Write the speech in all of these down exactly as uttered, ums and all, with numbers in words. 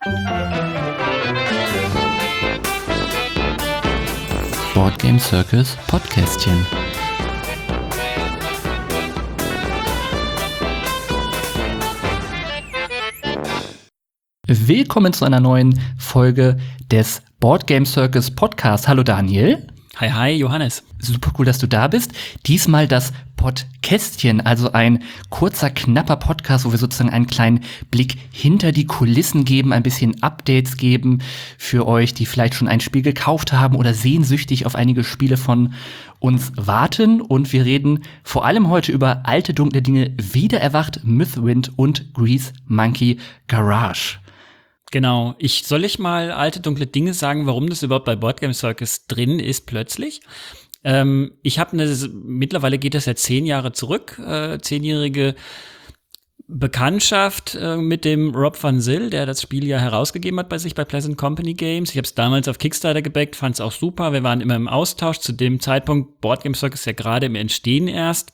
Board Game Circus Podcastchen. Willkommen zu einer neuen Folge des Board Game Circus Podcast. Hallo Daniel. Hi, hi, Johannes. Super cool, dass du da bist. Diesmal das Podcastchen, also ein kurzer, knapper Podcast, wo wir sozusagen einen kleinen Blick hinter die Kulissen geben, ein bisschen Updates geben für euch, die vielleicht schon ein Spiel gekauft haben oder sehnsüchtig auf einige Spiele von uns warten. Und wir reden vor allem heute über Alte dunkle Dinge, Wiedererwacht, Mythwind und Grease Monkey Garage. Genau. Ich soll ich mal alte dunkle Dinge sagen, warum das überhaupt bei Board Game Circus drin ist plötzlich? Ähm, ich habe eine, mittlerweile geht das ja zehn Jahre zurück, äh, zehnjährige Bekanntschaft äh, mit dem Rob Van Zyl, der das Spiel ja herausgegeben hat bei sich bei Pleasant Company Games. Ich habe es damals auf Kickstarter gebackt, fand es auch super. Wir waren immer im Austausch. Zu dem Zeitpunkt, Board Game Circus ja gerade im Entstehen erst,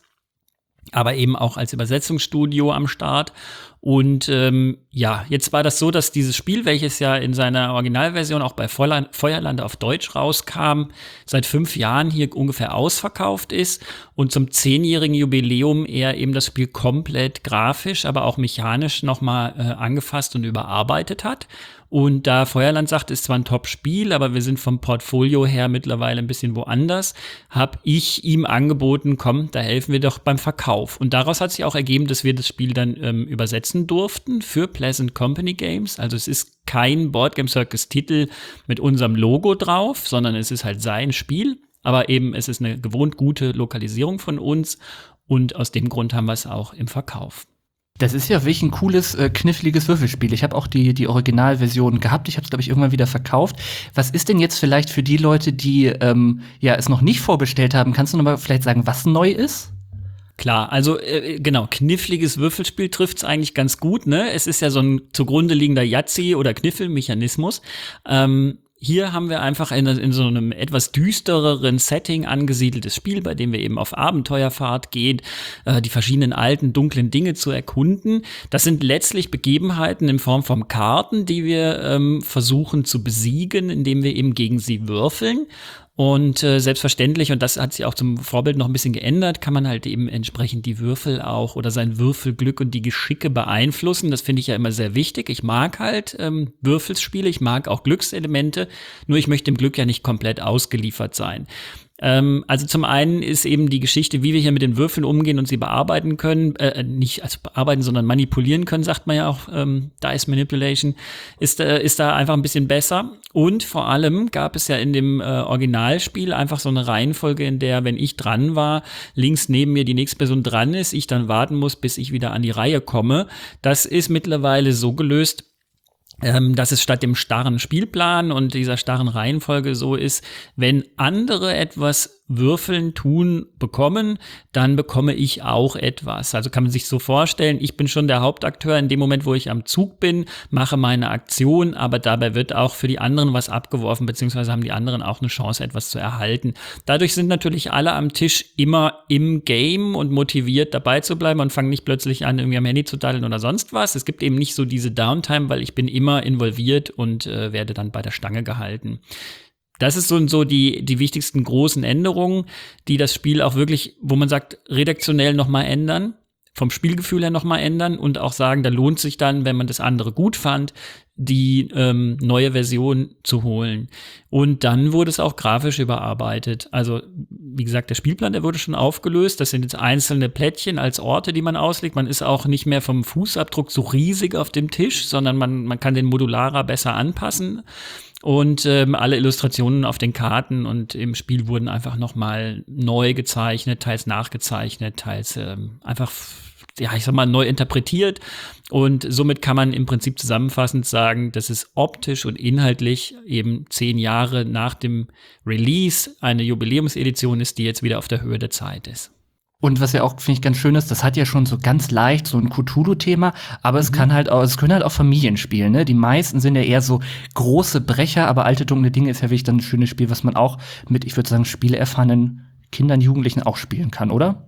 aber eben auch als Übersetzungsstudio am Start. Und ähm, ja, jetzt war das so, dass dieses Spiel, welches ja in seiner Originalversion auch bei Feuerland auf Deutsch rauskam, seit fünf Jahren hier ungefähr ausverkauft ist und zum zehnjährigen Jubiläum er eben das Spiel komplett grafisch, aber auch mechanisch nochmal äh, angefasst und überarbeitet hat. Und da Feuerland sagt, ist zwar ein Top-Spiel, aber wir sind vom Portfolio her mittlerweile ein bisschen woanders, habe ich ihm angeboten, komm, da helfen wir doch beim Verkauf. Und daraus hat sich auch ergeben, dass wir das Spiel dann ähm, übersetzen durften für Pleasant Company Games. Also es ist kein Board Game Circus Titel mit unserem Logo drauf, sondern es ist halt sein Spiel. Aber eben es ist eine gewohnt gute Lokalisierung von uns und aus dem Grund haben wir es auch im Verkauf. Das ist ja wirklich ein cooles, äh, kniffliges Würfelspiel. Ich habe auch die, die Originalversion gehabt. Ich habe es, glaube ich, irgendwann wieder verkauft. Was ist denn jetzt vielleicht für die Leute, die ähm, ja es noch nicht vorbestellt haben? Kannst du noch mal vielleicht sagen, was neu ist? Klar, also äh, genau, kniffliges Würfelspiel trifft's eigentlich ganz gut, ne? Es ist ja so ein zugrunde liegender Yahtzee- oder Kniffelmechanismus. Ähm, Hier haben wir einfach in, in so einem etwas düstereren Setting angesiedeltes Spiel, bei dem wir eben auf Abenteuerfahrt gehen, äh, die verschiedenen alten, dunklen Dinge zu erkunden. Das sind letztlich Begebenheiten in Form von Karten, die wir ähm, versuchen zu besiegen, indem wir eben gegen sie würfeln. Und äh, selbstverständlich, und das hat sich auch zum Vorbild noch ein bisschen geändert, kann man halt eben entsprechend die Würfel auch oder sein Würfelglück und die Geschicke beeinflussen. Das finde ich ja immer sehr wichtig. Ich mag halt ähm, Würfelspiele, ich mag auch Glückselemente, nur ich möchte dem Glück ja nicht komplett ausgeliefert sein. Ähm, also zum einen ist eben die Geschichte, wie wir hier mit den Würfeln umgehen und sie bearbeiten können, äh, nicht also bearbeiten, sondern manipulieren können, sagt man ja auch, ähm, Dice Manipulation, ist, äh, ist da einfach ein bisschen besser. Und vor allem gab es ja in dem äh, Originalspiel einfach so eine Reihenfolge, in der, wenn ich dran war, links neben mir die nächste Person dran ist, ich dann warten muss, bis ich wieder an die Reihe komme. Das ist mittlerweile so gelöst, Ähm, dass es statt dem starren Spielplan und dieser starren Reihenfolge so ist, wenn andere etwas würfeln, tun, bekommen, dann bekomme ich auch etwas. Also kann man sich so vorstellen, ich bin schon der Hauptakteur in dem Moment, wo ich am Zug bin, mache meine Aktion, aber dabei wird auch für die anderen was abgeworfen, beziehungsweise haben die anderen auch eine Chance, etwas zu erhalten. Dadurch sind natürlich alle am Tisch immer im Game und motiviert dabei zu bleiben und fangen nicht plötzlich an, irgendwie am Handy zu daddeln oder sonst was. Es gibt eben nicht so diese Downtime, weil ich bin immer involviert und äh, werde dann bei der Stange gehalten. Das ist so, so die, die wichtigsten großen Änderungen, die das Spiel auch wirklich, wo man sagt, redaktionell nochmal ändern, vom Spielgefühl her nochmal ändern und auch sagen, da lohnt sich dann, wenn man das andere gut fand, die ähm, neue Version zu holen. Und dann wurde es auch grafisch überarbeitet. Also, wie gesagt, der Spielplan, der wurde schon aufgelöst. Das sind jetzt einzelne Plättchen als Orte, die man auslegt. Man ist auch nicht mehr vom Fußabdruck so riesig auf dem Tisch, sondern man, man kann den modularer besser anpassen. Und ähm, alle Illustrationen auf den Karten und im Spiel wurden einfach nochmal neu gezeichnet, teils nachgezeichnet, teils ähm, einfach, ja, ich sag mal, neu interpretiert. Und somit kann man im Prinzip zusammenfassend sagen, dass es optisch und inhaltlich eben zehn Jahre nach dem Release eine Jubiläumsedition ist, die jetzt wieder auf der Höhe der Zeit ist. Und was ja auch, finde ich, ganz schön ist, das hat ja schon so ganz leicht so ein Cthulhu-Thema, aber es mhm. kann halt auch, es können halt auch Familien spielen, ne? Die meisten sind ja eher so große Brecher, aber Alte dunkle Dinge ist ja wirklich dann ein schönes Spiel, was man auch mit, ich würde sagen, spieleerfahrenen Kindern, Jugendlichen auch spielen kann, oder?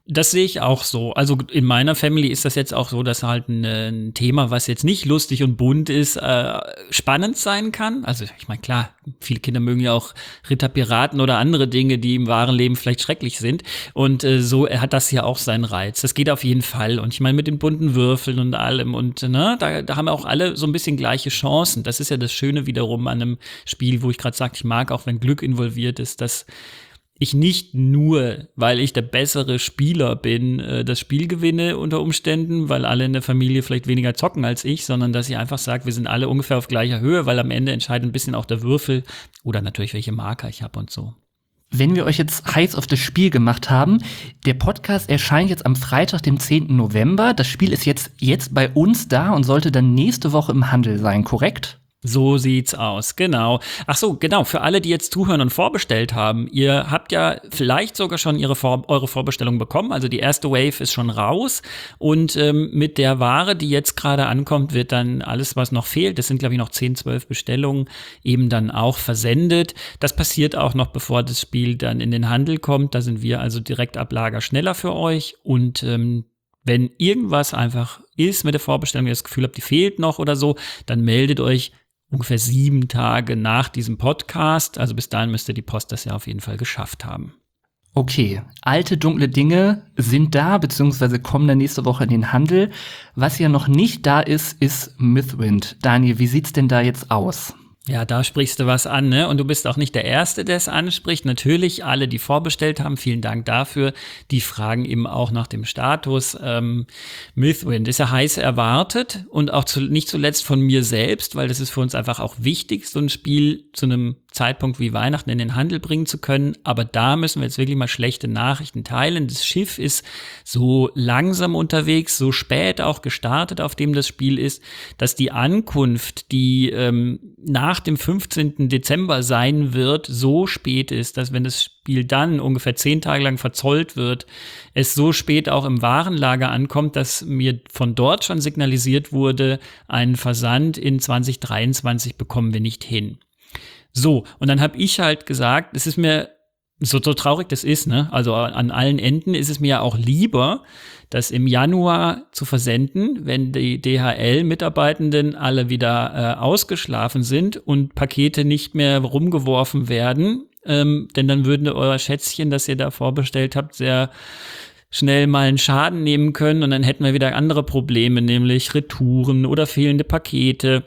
Das sehe ich auch so. Also in meiner Family ist das jetzt auch so, dass halt ein, ein Thema, was jetzt nicht lustig und bunt ist, äh, spannend sein kann. Also ich meine, klar, viele Kinder mögen ja auch Ritterpiraten oder andere Dinge, die im wahren Leben vielleicht schrecklich sind. Und äh, so hat das ja auch seinen Reiz. Das geht auf jeden Fall. Und ich meine, mit den bunten Würfeln und allem und ne, da, da haben auch alle so ein bisschen gleiche Chancen. Das ist ja das Schöne wiederum an einem Spiel, wo ich gerade sagte, ich mag auch, wenn Glück involviert ist, dass ich nicht nur, weil ich der bessere Spieler bin, das Spiel gewinne unter Umständen, weil alle in der Familie vielleicht weniger zocken als ich, sondern dass ich einfach sage, wir sind alle ungefähr auf gleicher Höhe, weil am Ende entscheidet ein bisschen auch der Würfel oder natürlich welche Marker ich habe und so. Wenn wir euch jetzt heiß auf das Spiel gemacht haben, der Podcast erscheint jetzt am Freitag, dem zehnten November. Das Spiel ist jetzt, jetzt bei uns da und sollte dann nächste Woche im Handel sein, korrekt? So sieht's aus, genau. Ach so, genau, für alle, die jetzt zuhören und vorbestellt haben, ihr habt ja vielleicht sogar schon ihre Vor- eure Vorbestellung bekommen, also die erste Wave ist schon raus und ähm, mit der Ware, die jetzt gerade ankommt, wird dann alles, was noch fehlt, das sind glaube ich noch zehn, zwölf Bestellungen, eben dann auch versendet. Das passiert auch noch, bevor das Spiel dann in den Handel kommt, da sind wir also direkt ab Lager schneller für euch und ähm, wenn irgendwas einfach ist mit der Vorbestellung, ihr das Gefühl habt, die fehlt noch oder so, dann meldet euch ungefähr sieben Tage nach diesem Podcast. Also bis dahin müsste die Post das ja auf jeden Fall geschafft haben. Okay, alte dunkle Dinge sind da, beziehungsweise kommen dann nächste Woche in den Handel. Was ja noch nicht da ist, ist Mythwind. Daniel, wie sieht's denn da jetzt aus? Ja, da sprichst du was an, ne? Und du bist auch nicht der Erste, der es anspricht. Natürlich, alle, die vorbestellt haben, vielen Dank dafür. Die fragen eben auch nach dem Status. Ähm, Mythwind ist ja heiß erwartet und auch zu, nicht zuletzt von mir selbst, weil das ist für uns einfach auch wichtig, so ein Spiel zu einem Zeitpunkt wie Weihnachten in den Handel bringen zu können. Aber da müssen wir jetzt wirklich mal schlechte Nachrichten teilen. Das Schiff ist so langsam unterwegs, so spät auch gestartet, auf dem das Spiel ist, dass die Ankunft, die ähm, nach dem fünfzehnten Dezember sein wird, so spät ist, dass wenn das Spiel dann ungefähr zehn Tage lang verzollt wird, es so spät auch im Warenlager ankommt, dass mir von dort schon signalisiert wurde, einen Versand in zwanzig dreiundzwanzig bekommen wir nicht hin. So, und dann habe ich halt gesagt, es ist mir, so, so traurig das ist, ne, also an allen Enden ist es mir ja auch lieber, das im Januar zu versenden, wenn die D H L-Mitarbeitenden alle wieder äh, ausgeschlafen sind und Pakete nicht mehr rumgeworfen werden, ähm, denn dann würden euer Schätzchen, das ihr da vorbestellt habt, sehr schnell mal einen Schaden nehmen können und dann hätten wir wieder andere Probleme, nämlich Retouren oder fehlende Pakete.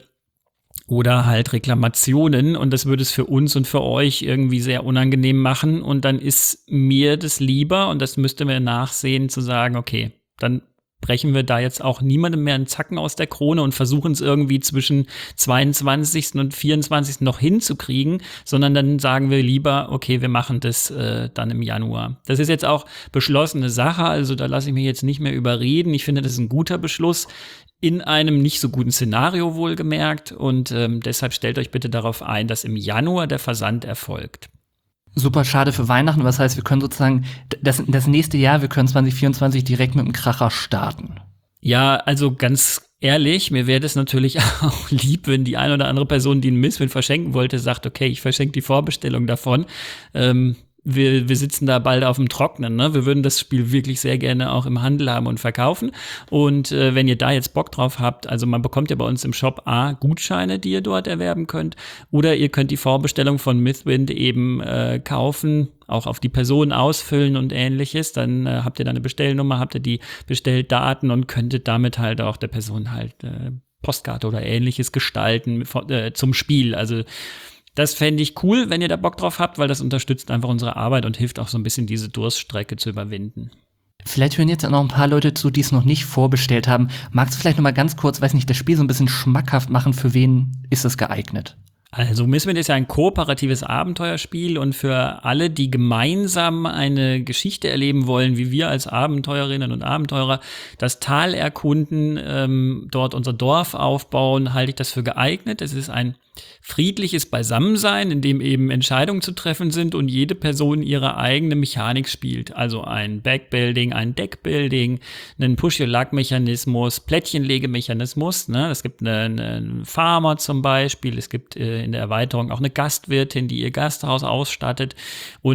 Oder halt Reklamationen und das würde es für uns und für euch irgendwie sehr unangenehm machen und dann ist mir das lieber und das müsste mir nachsehen zu sagen, okay, dann brechen wir da jetzt auch niemandem mehr einen Zacken aus der Krone und versuchen es irgendwie zwischen zweiundzwanzigsten und vierundzwanzigsten noch hinzukriegen, sondern dann sagen wir lieber, okay, wir machen das äh, dann im Januar. Das ist jetzt auch beschlossene Sache, also da lasse ich mich jetzt nicht mehr überreden. Ich finde, das ist ein guter Beschluss. In einem nicht so guten Szenario wohlgemerkt und ähm, deshalb stellt euch bitte darauf ein, dass im Januar der Versand erfolgt. Super schade für Weihnachten, was heißt, wir können sozusagen das, das nächste Jahr, wir können zwanzig vierundzwanzig direkt mit dem Kracher starten. Ja, also ganz ehrlich, mir wäre das natürlich auch lieb, wenn die eine oder andere Person, die einen Mythwind verschenken wollte, sagt, okay, ich verschenke die Vorbestellung davon. Ähm, Wir, wir sitzen da bald auf dem Trocknen, ne? Wir würden das Spiel wirklich sehr gerne auch im Handel haben und verkaufen. Und äh, wenn ihr da jetzt Bock drauf habt, also man bekommt ja bei uns im Shop A Gutscheine, die ihr dort erwerben könnt, oder ihr könnt die Vorbestellung von Mythwind eben äh, kaufen, auch auf die Person ausfüllen und ähnliches. Dann äh, habt ihr da eine Bestellnummer, habt ihr die Bestelldaten und könntet damit halt auch der Person halt äh, Postkarte oder ähnliches gestalten äh, zum Spiel. Also das fände ich cool, wenn ihr da Bock drauf habt, weil das unterstützt einfach unsere Arbeit und hilft auch so ein bisschen diese Durststrecke zu überwinden. Vielleicht hören jetzt auch noch ein paar Leute zu, die es noch nicht vorbestellt haben. Magst du vielleicht noch mal ganz kurz, weiß nicht, das Spiel so ein bisschen schmackhaft machen? Für wen ist es geeignet? Also Mythwind ist ja ein kooperatives Abenteuerspiel und für alle, die gemeinsam eine Geschichte erleben wollen, wie wir als Abenteurerinnen und Abenteurer das Tal erkunden, ähm, dort unser Dorf aufbauen, halte ich das für geeignet. Es ist ein friedliches Beisammensein, in dem eben Entscheidungen zu treffen sind und jede Person ihre eigene Mechanik spielt. Also ein Backbuilding, ein Deckbuilding, einen Push-Your-Luck-Mechanismus, Plättchenlegemechanismus. Ne? Es gibt einen, einen Farmer zum Beispiel, es gibt äh, in der Erweiterung auch eine Gastwirtin, die ihr Gasthaus ausstattet und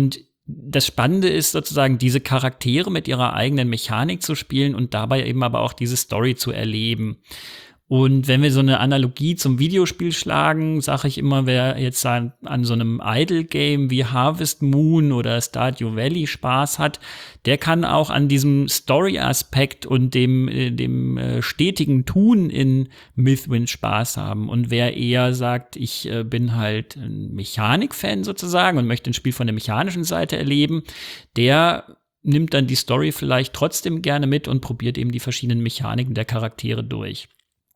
das Spannende ist sozusagen, diese Charaktere mit ihrer eigenen Mechanik zu spielen und dabei eben aber auch diese Story zu erleben. Und wenn wir so eine Analogie zum Videospiel schlagen, sage ich immer, wer jetzt an, an so einem Idle-Game wie Harvest Moon oder Stardew Valley Spaß hat, der kann auch an diesem Story-Aspekt und dem, dem äh, stetigen Tun in Mythwind Spaß haben. Und wer eher sagt, ich äh, bin halt ein Mechanik-Fan sozusagen und möchte ein Spiel von der mechanischen Seite erleben, der nimmt dann die Story vielleicht trotzdem gerne mit und probiert eben die verschiedenen Mechaniken der Charaktere durch.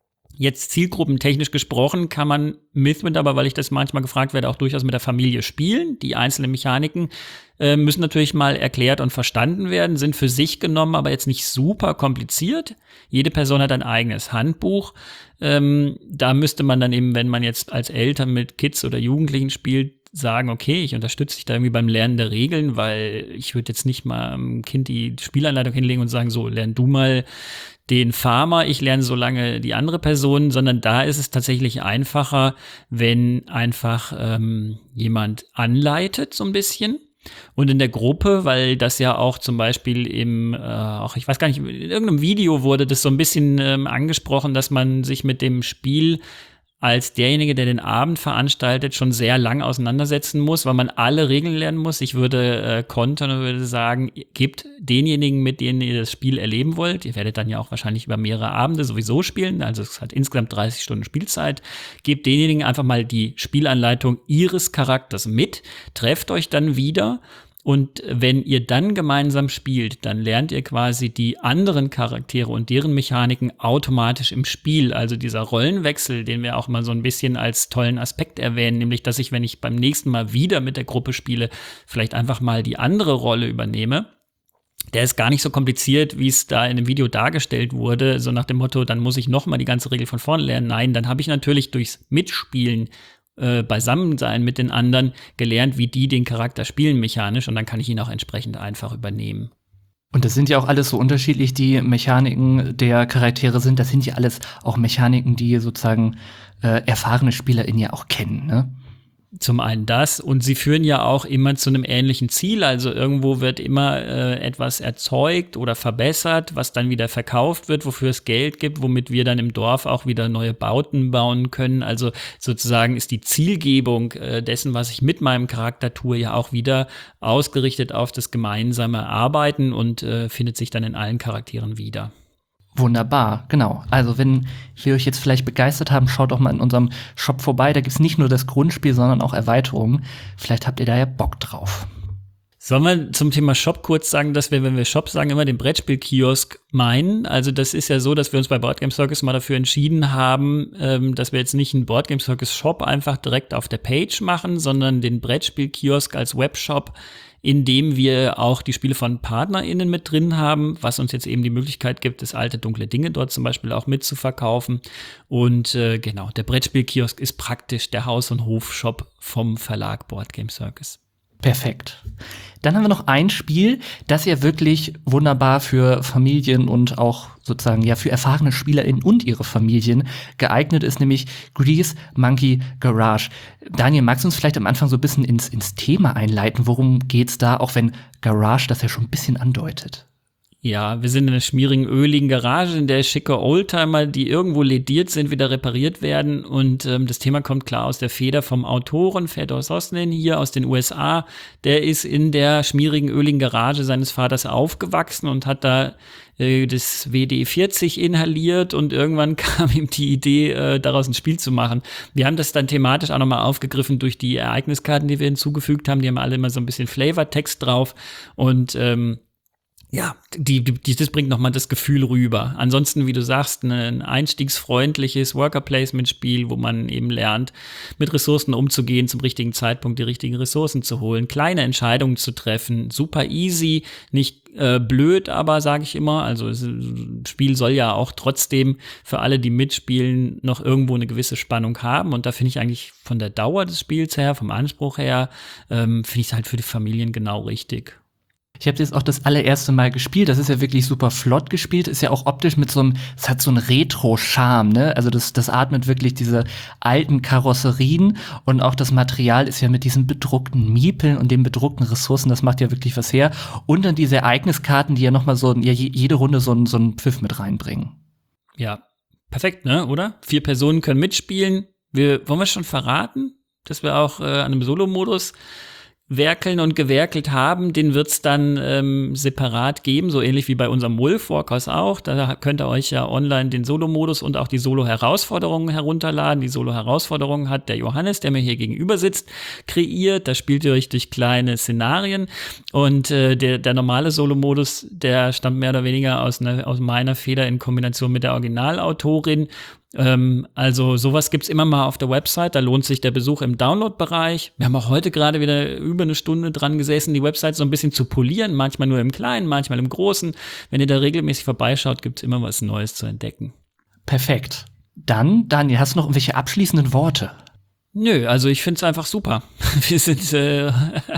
Jetzt zielgruppentechnisch gesprochen kann man Mythwind aber, weil ich das manchmal gefragt werde, auch durchaus mit der Familie spielen. Die einzelnen Mechaniken äh, müssen natürlich mal erklärt und verstanden werden, sind für sich genommen, aber jetzt nicht super kompliziert. Jede Person hat ein eigenes Handbuch. Ähm, da müsste man dann eben, wenn man jetzt als Eltern mit Kids oder Jugendlichen spielt, sagen, okay, ich unterstütze dich da irgendwie beim Lernen der Regeln, weil ich würde jetzt nicht mal dem Kind die Spielanleitung hinlegen und sagen, so, lern du mal den Farmer, ich lerne so lange die andere Person, sondern da ist es tatsächlich einfacher, wenn einfach ähm, jemand anleitet so ein bisschen. Und in der Gruppe, weil das ja auch zum Beispiel im, äh, auch ich weiß gar nicht, in irgendeinem Video wurde das so ein bisschen ähm, angesprochen, dass man sich mit dem Spiel als derjenige, der den Abend veranstaltet, schon sehr lang auseinandersetzen muss, weil man alle Regeln lernen muss. Ich würde äh, kontern und würde sagen, gebt denjenigen, mit denen ihr das Spiel erleben wollt, ihr werdet dann ja auch wahrscheinlich über mehrere Abende sowieso spielen, also es hat insgesamt dreißig Stunden Spielzeit, gebt denjenigen einfach mal die Spielanleitung ihres Charakters mit, trefft euch dann wieder. Und wenn ihr dann gemeinsam spielt, dann lernt ihr quasi die anderen Charaktere und deren Mechaniken automatisch im Spiel. Also dieser Rollenwechsel, den wir auch mal so ein bisschen als tollen Aspekt erwähnen, nämlich, dass ich, wenn ich beim nächsten Mal wieder mit der Gruppe spiele, vielleicht einfach mal die andere Rolle übernehme. Der ist gar nicht so kompliziert, wie es da in dem Video dargestellt wurde, so nach dem Motto, dann muss ich noch mal die ganze Regel von vorne lernen. Nein, dann habe ich natürlich durchs Mitspielen Äh, Beisammensein mit den anderen gelernt, wie die den Charakter spielen mechanisch, und dann kann ich ihn auch entsprechend einfach übernehmen. Und das sind ja auch alles so unterschiedlich, die Mechaniken der Charaktere sind. Das sind ja alles auch Mechaniken, die sozusagen äh, erfahrene SpielerInnen ja auch kennen, ne? Zum einen das, und sie führen ja auch immer zu einem ähnlichen Ziel, also irgendwo wird immer äh, etwas erzeugt oder verbessert, was dann wieder verkauft wird, wofür es Geld gibt, womit wir dann im Dorf auch wieder neue Bauten bauen können. Also sozusagen ist die Zielgebung äh, dessen, was ich mit meinem Charakter tue, ja auch wieder ausgerichtet auf das gemeinsame Arbeiten und äh, findet sich dann in allen Charakteren wieder. Wunderbar, genau. Also wenn wir euch jetzt vielleicht begeistert haben, schaut doch mal in unserem Shop vorbei. Da gibt's nicht nur das Grundspiel, sondern auch Erweiterungen. Vielleicht habt ihr da ja Bock drauf. Sollen wir zum Thema Shop kurz sagen, dass wir, wenn wir Shop sagen, immer den Brettspiel-Kiosk meinen? Also das ist ja so, dass wir uns bei Board Game Circus mal dafür entschieden haben, ähm, dass wir jetzt nicht einen Board Game Circus Shop einfach direkt auf der Page machen, sondern den Brettspiel-Kiosk als Webshop, in dem wir auch die Spiele von PartnerInnen mit drin haben, was uns jetzt eben die Möglichkeit gibt, das alte Dunkle Dinge dort zum Beispiel auch mitzuverkaufen. Und äh, genau, der Brettspiel-Kiosk ist praktisch der Haus- und Hof-Shop vom Verlag Board Game Circus. Perfekt. Dann haben wir noch ein Spiel, das ja wirklich wunderbar für Familien und auch sozusagen ja für erfahrene SpielerInnen und ihre Familien geeignet ist, nämlich Grease Monkey Garage. Daniel, magst du uns vielleicht am Anfang so ein bisschen ins, ins Thema einleiten? Worum geht's da, auch wenn Garage das ja schon ein bisschen andeutet? Ja, wir sind in einer schmierigen, öligen Garage, in der schicke Oldtimer, die irgendwo lediert sind, wieder repariert werden. Und ähm, das Thema kommt klar aus der Feder vom Autoren Fedor Sosnin hier aus den U S A. Der ist in der schmierigen, öligen Garage seines Vaters aufgewachsen und hat da äh, das W D vierzig inhaliert. Und irgendwann kam ihm die Idee, äh, daraus ein Spiel zu machen. Wir haben das dann thematisch auch nochmal aufgegriffen durch die Ereigniskarten, die wir hinzugefügt haben. Die haben alle immer so ein bisschen Flavortext drauf. Und ähm, Ja, die, die, das bringt nochmal das Gefühl rüber. Ansonsten, wie du sagst, ein einstiegsfreundliches Worker-Placement-Spiel, wo man eben lernt, mit Ressourcen umzugehen, zum richtigen Zeitpunkt die richtigen Ressourcen zu holen, kleine Entscheidungen zu treffen, super easy, nicht äh, blöd, aber sage ich immer, also das Spiel soll ja auch trotzdem für alle, die mitspielen, noch irgendwo eine gewisse Spannung haben, und da finde ich eigentlich von der Dauer des Spiels her, vom Anspruch her, ähm, finde ich es halt für die Familien genau richtig. Ich habe jetzt auch das allererste Mal gespielt. Das ist ja wirklich super flott gespielt. Ist ja auch optisch mit so einem, es hat so einen Retro-Charme, ne? Also das, das atmet wirklich diese alten Karosserien und auch das Material ist ja mit diesen bedruckten Miepeln und den bedruckten Ressourcen, das macht ja wirklich was her. Und dann diese Ereigniskarten, die ja noch mal so, ja, jede Runde so, so einen Pfiff mit reinbringen. Ja, perfekt, ne, oder? Vier Personen können mitspielen. Wir, wollen wir schon verraten, dass wir auch äh, an einem Solo-Modus werkeln und gewerkelt haben, den wird's dann ähm, separat geben, so ähnlich wie bei unserem Wolf-Walkers auch. Da könnt ihr euch ja online den Solo-Modus und auch die Solo-Herausforderungen herunterladen. Die Solo-Herausforderungen hat der Johannes, der mir hier gegenüber sitzt, kreiert. Da spielt ihr euch durch kleine Szenarien und äh, der, der normale Solo-Modus, der stammt mehr oder weniger aus, ne, aus meiner Feder in Kombination mit der Originalautorin. Ähm, also sowas gibt's immer mal auf der Website, da lohnt sich der Besuch im Download-Bereich. Wir haben auch heute gerade wieder über eine Stunde dran gesessen, die Website so ein bisschen zu polieren, manchmal nur im Kleinen, manchmal im Großen. Wenn ihr da regelmäßig vorbeischaut, gibt's immer was Neues zu entdecken. Perfekt. Dann, Daniel, hast du noch irgendwelche abschließenden Worte? Nö, also ich find's einfach super. Wir sind äh,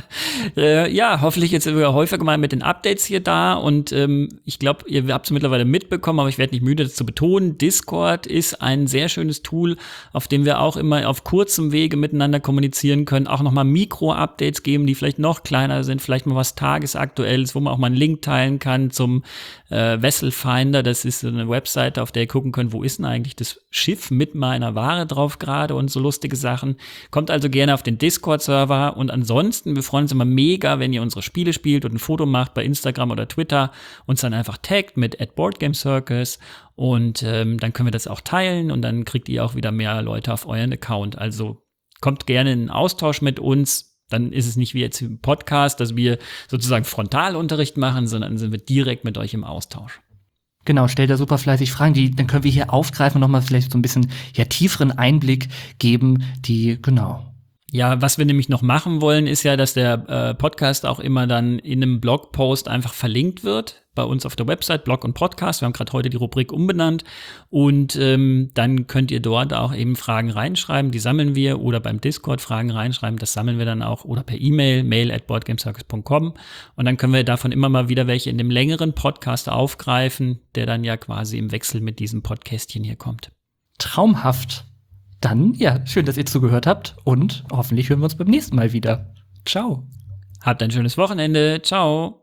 äh, ja hoffentlich jetzt wieder häufiger mal mit den Updates hier da und ähm, ich glaube, ihr habt es mittlerweile mitbekommen, aber ich werde nicht müde, das zu betonen. Discord ist ein sehr schönes Tool, auf dem wir auch immer auf kurzem Wege miteinander kommunizieren können, auch nochmal Mikro-Updates geben, die vielleicht noch kleiner sind, vielleicht mal was Tagesaktuelles, wo man auch mal einen Link teilen kann zum äh, Vessel Finder. Das ist so eine Webseite, auf der ihr gucken könnt, wo ist denn eigentlich das Schiff mit meiner Ware drauf gerade und so lustige Sachen. Kommt also gerne auf den Discord-Server und ansonsten, wir freuen uns immer mega, wenn ihr unsere Spiele spielt und ein Foto macht bei Instagram oder Twitter, uns dann einfach taggt mit at boardgamecircus und ähm, dann können wir das auch teilen und dann kriegt ihr auch wieder mehr Leute auf euren Account. Also kommt gerne in einen Austausch mit uns. Dann ist es nicht wie jetzt im Podcast, dass wir sozusagen Frontalunterricht machen, sondern sind wir direkt mit euch im Austausch. Genau, stellt da super fleißig Fragen, die dann können wir hier aufgreifen und nochmal vielleicht so ein bisschen ja tieferen Einblick geben, die, genau. Ja, was wir nämlich noch machen wollen, ist ja, dass der äh, Podcast auch immer dann in einem Blogpost einfach verlinkt wird, bei uns auf der Website, Blog und Podcast. Wir haben gerade heute die Rubrik umbenannt und ähm, dann könnt ihr dort auch eben Fragen reinschreiben, die sammeln wir, oder beim Discord Fragen reinschreiben, das sammeln wir dann auch, oder per E-Mail, mail at boardgamecircus punkt com und dann können wir davon immer mal wieder welche in dem längeren Podcast aufgreifen, der dann ja quasi im Wechsel mit diesem Podcastchen hier kommt. Traumhaft. Dann, ja, schön, dass ihr zugehört habt und hoffentlich hören wir uns beim nächsten Mal wieder. Ciao. Habt ein schönes Wochenende. Ciao.